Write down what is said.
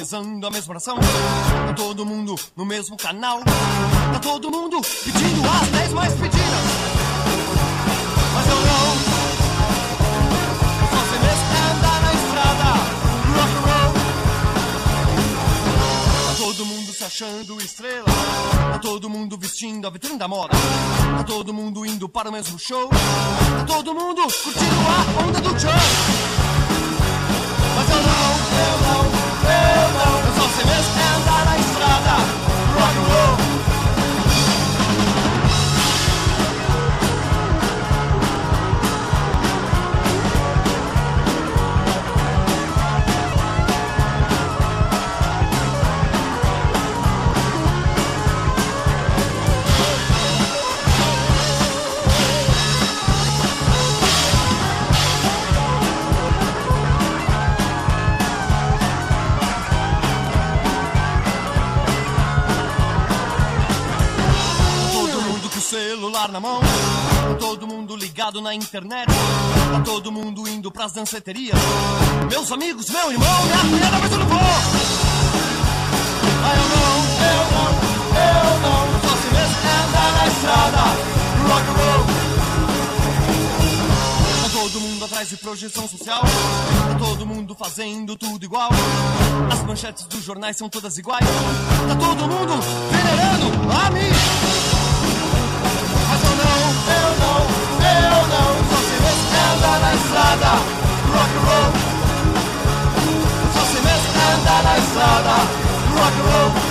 rezando a mesma oração. Tá todo mundo no mesmo canal. Tá todo mundo pedindo as 10 mais pedidas. Mas eu não. Só sei mesmo é andar na estrada. Rock and roll. Tá todo mundo se achando estrela. Tá todo mundo vestindo a vitrine da moda. Tá todo mundo indo para o mesmo show. Tá todo mundo curtindo a onda do show. Mas eu não. Eu só sei mesmo é andar na estrada. Rock and roll. Celular na mão, tá todo mundo ligado na internet, tá todo mundo indo pras danceterias. Meus amigos, meu irmão, minha filha, mas eu não vou. Ah, eu não, só se mesmo é andar na estrada, rock and roll. Tá todo mundo atrás de projeção social, tá todo mundo fazendo tudo igual. As manchetes dos jornais são todas iguais, tá todo mundo venerando a mim. Mas eu não, só sei mesmo é andar na estrada, rock and roll. Só sei mesmo é andar na estrada, rock and roll.